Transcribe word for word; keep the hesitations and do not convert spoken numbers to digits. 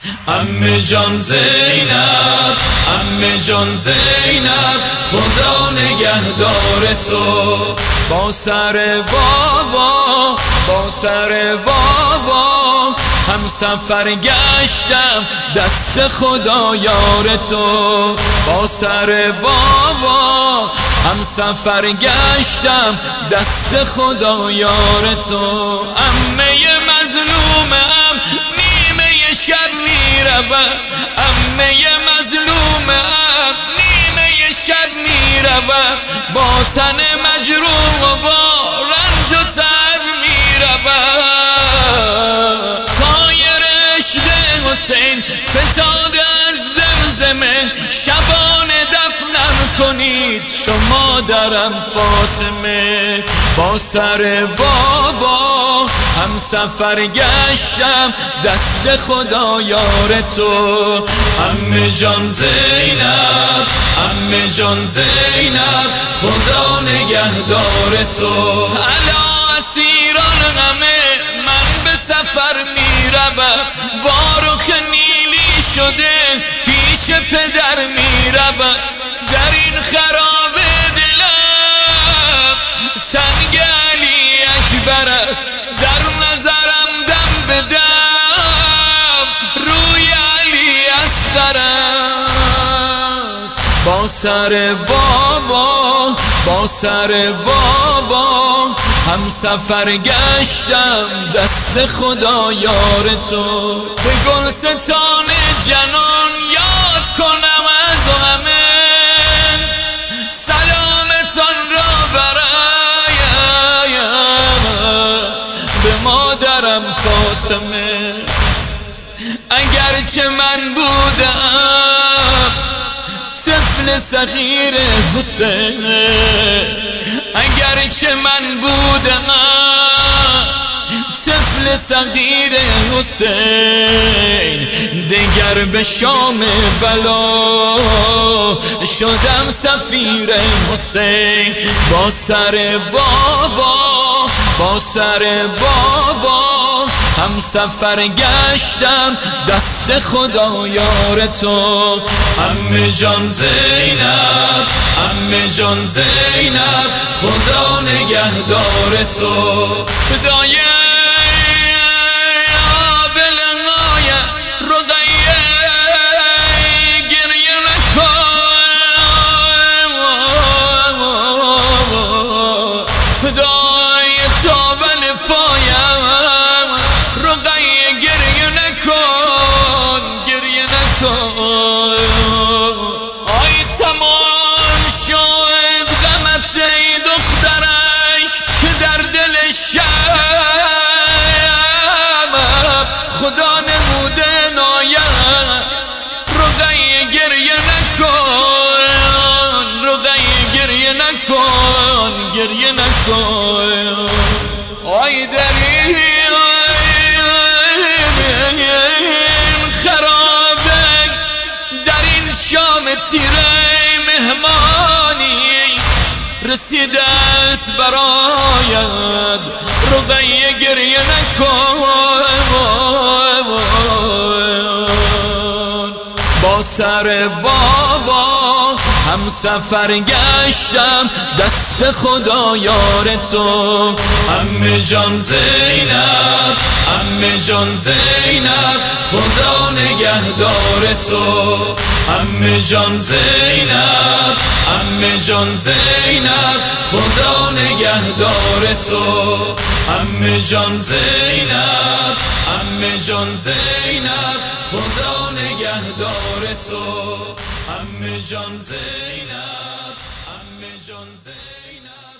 عمه جان زینب، عمه جان زینب، خدا نگهدار تو. با سر بابا، با سر بابا هم سفر گشتم، دست خدا یار تو. با سر بابا هم سفر گشتم، دست خدا یار تو. عمه مظلومم نیمه شب میروم، عمه مظلومم نیمه شب میروم، با تن مجروح و با رنج و تب میروم. طایر عشق حسین فتاده از زمزمه، شبانه دفنم کنید شما درم فاطمه. با سر بابا هم سفر گشتم، دست خدا یار تو. عمه جان زینب، عمه جان زینب، خدا نگهدار تو. الا اسیران غمه من به سفر میروم، بارخ نیلی شده پیش پدر میروم. در این خراب دلم تنگ علی اکبر است، در نظرم دم به دم روی علی اصغر است. با سر بابا، با سر بابا هم سفر گشتم، دست خدا یار تو. به گلستان جنان یاد کنم از همه، سلامتان را برایم به مادرم فاطمه. اگرچه من بودم طفل صغیر حسین، اگرچه من بودم طفل صغیر حسین، دگر به شام بلا شدم سفیر حسین. با سر بابا، با سر بابا هم سفر گشتم، دست خدا یار تو. عمه جان زینب، عمه جان زینب، خدا نگهدار تو. فدای فدای تاول پایم رقیه، گریه نکن، گریه نکن. آی تمام شد غمت ای دخترک که در دل شب خدا نموده ناید. رقیه گریه نکن، رقیه گریه نکن، گریه نکن. آی در این خرابه، در این شام تیره مهمانی رسیده است برایت. رقیه گریه نکن. با سر بابا هم سفر گشتم، دست خدا یار تو. عمه جان زینب، عمه جان زینب، خدا نگهدار تو. عمه جان زینب، عمه جان زینب، خدا نگهدار تو. عمه جان زینب، عمه جان زینب، خدا نگهدار تو. عمه جان زینب، عمه جان زینب.